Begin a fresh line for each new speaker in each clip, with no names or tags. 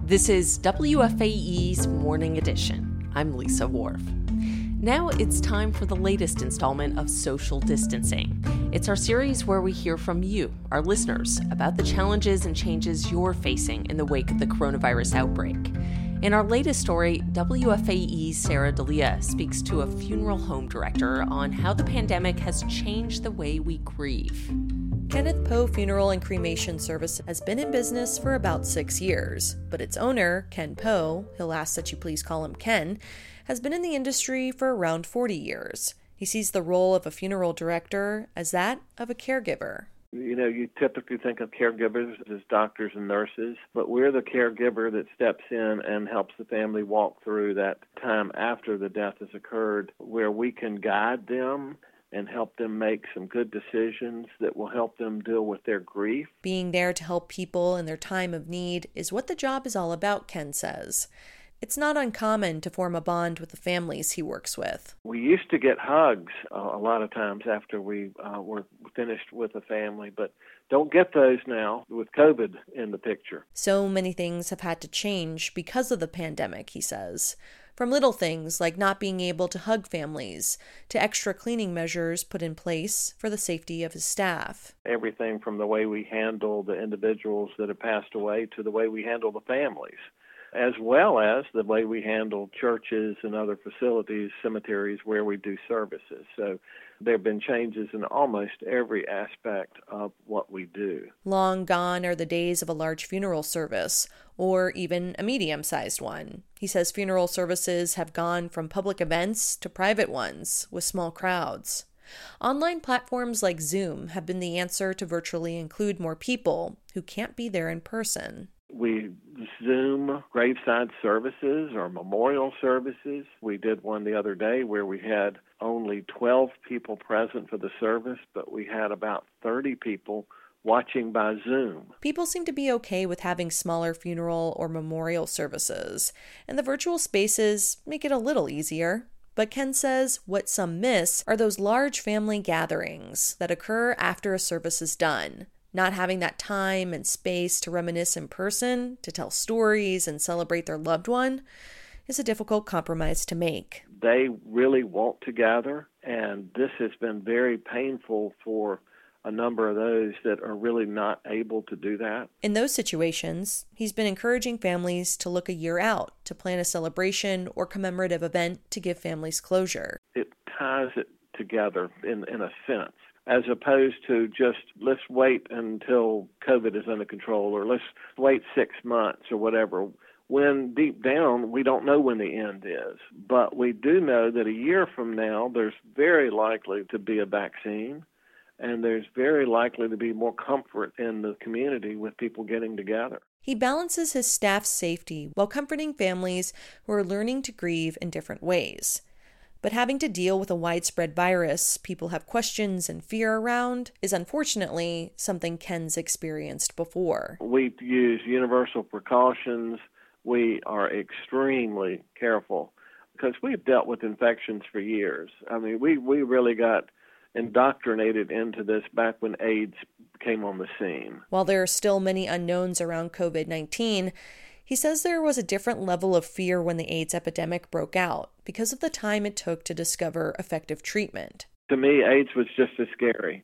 This is WFAE's Morning Edition. I'm Lisa Wharf. Now it's time for the latest installment of Social Distancing. It's our series where we hear from you, our listeners, about the challenges and changes you're facing in the wake of the coronavirus outbreak. In our latest story, WFAE's Sarah D'Elia speaks to a funeral home director on how the pandemic has changed the way we grieve.
Kenneth Poe Funeral and Cremation Service has been in business for about 6 years, but its owner, Ken Poe, he'll ask that you please call him Ken, has been in the industry for around 40 years. He sees the role of a funeral director as that of a caregiver.
You know, you typically think of caregivers as doctors and nurses, but we're the caregiver that steps in and helps the family walk through that time after the death has occurred, where we can guide them and help them make some good decisions that will help them deal with their grief.
Being there to help people in their time of need is what the job is all about, Ken says. It's not uncommon to form a bond with the families he works with.
We used to get hugs a lot of times after we were finished with a family, but don't get those now with COVID in the picture.
So many things have had to change because of the pandemic, he says. From little things like not being able to hug families to extra cleaning measures put in place for the safety of his staff.
Everything from the way we handle the individuals that have passed away to the way we handle the families, as well as the way we handle churches and other facilities, cemeteries where we do services. So there have been changes in almost every aspect of what we do.
Long gone are the days of a large funeral service, or even a medium-sized one. He says funeral services have gone from public events to private ones with small crowds. Online platforms like Zoom have been the answer to virtually include more people who can't be there in person.
We Zoom graveside services or memorial services. We did one the other day where we had only 12 people present for the service, but we had about 30 people watching by Zoom.
People seem to be okay with having smaller funeral or memorial services, and the virtual spaces make it a little easier. But Ken says what some miss are those large family gatherings that occur after a service is done. Not having that time and space to reminisce in person, to tell stories and celebrate their loved one, is a difficult compromise to make.
They really want to gather, and this has been very painful for a number of those that are really not able to do that.
In those situations, he's been encouraging families to look a year out to plan a celebration or commemorative event to give families closure.
It ties it together in a sense, as opposed to just let's wait until COVID is under control or let's wait 6 months or whatever, when deep down we don't know when the end is. But we do know that a year from now there's very likely to be a vaccine, and there's very likely to be more comfort in the community with people getting together.
He balances his staff's safety while comforting families who are learning to grieve in different ways. But having to deal with a widespread virus people have questions and fear around is unfortunately something Ken's experienced before.
We use universal precautions. We are extremely careful because we've dealt with infections for years. I mean, we really got indoctrinated into this back when AIDS came on the scene.
While there are still many unknowns around COVID-19, he says there was a different level of fear when the AIDS epidemic broke out because of the time it took to discover effective treatment.
To me, AIDS was just as scary,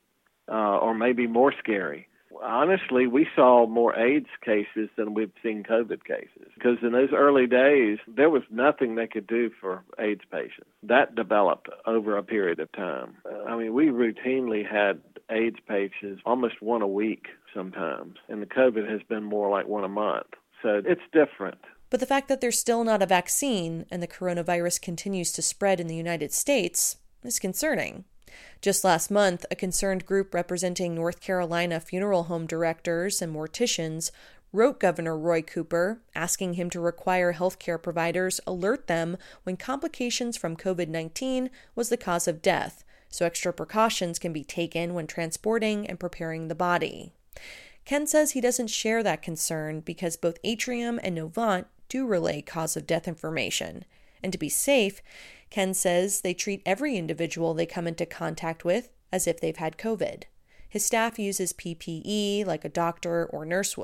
or maybe more scary. Honestly, we saw more AIDS cases than we've seen COVID cases because in those early days, there was nothing they could do for AIDS patients. That developed over a period of time. I mean, we routinely had AIDS patients almost one a week sometimes, and the COVID has been more like one a month. So it's different.
But the fact that there's still not a vaccine and the coronavirus continues to spread in the United States is concerning. Just last month, a concerned group representing North Carolina funeral home directors and morticians wrote Governor Roy Cooper asking him to require healthcare providers alert them when complications from COVID-19 was the cause of death, so extra precautions can be taken when transporting and preparing the body. Ken says he doesn't share that concern because both Atrium and Novant do relay cause of death information. And to be safe, Ken says they treat every individual they come into contact with as if they've had COVID. His staff uses PPE like a doctor or nurse would.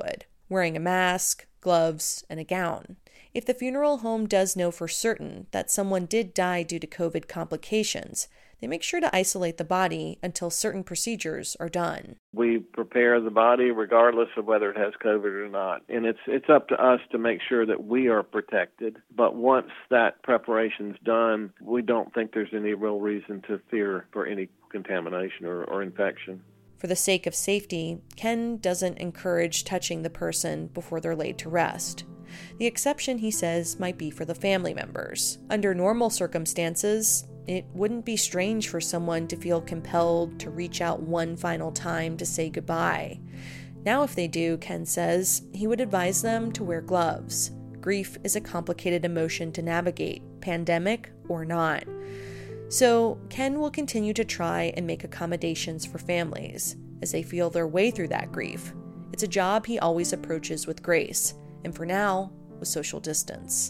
wearing a mask, gloves, and a gown. If the funeral home does know for certain that someone did die due to COVID complications, they make sure to isolate the body until certain procedures are done.
We prepare the body regardless of whether it has COVID or not. And it's up to us to make sure that we are protected. But once that preparation's done, we don't think there's any real reason to fear for any contamination or infection.
For the sake of safety, Ken doesn't encourage touching the person before they're laid to rest. The exception, he says, might be for the family members. Under normal circumstances, it wouldn't be strange for someone to feel compelled to reach out one final time to say goodbye. Now, if they do, Ken says, he would advise them to wear gloves. Grief is a complicated emotion to navigate, pandemic or not. So, Ken will continue to try and make accommodations for families as they feel their way through that grief. It's a job he always approaches with grace, and for now, with social distance.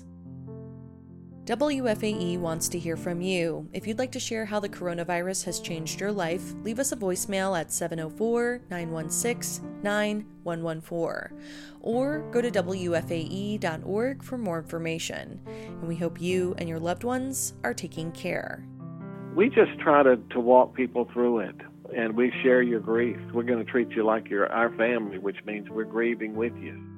WFAE wants to hear from you. If you'd like to share how the coronavirus has changed your life, leave us a voicemail at 704-916-9114 or go to WFAE.org for more information. And we hope you and your loved ones are taking care.
We just try to walk people through it, and we share your grief. We're going to treat you like you're our family, which means we're grieving with you.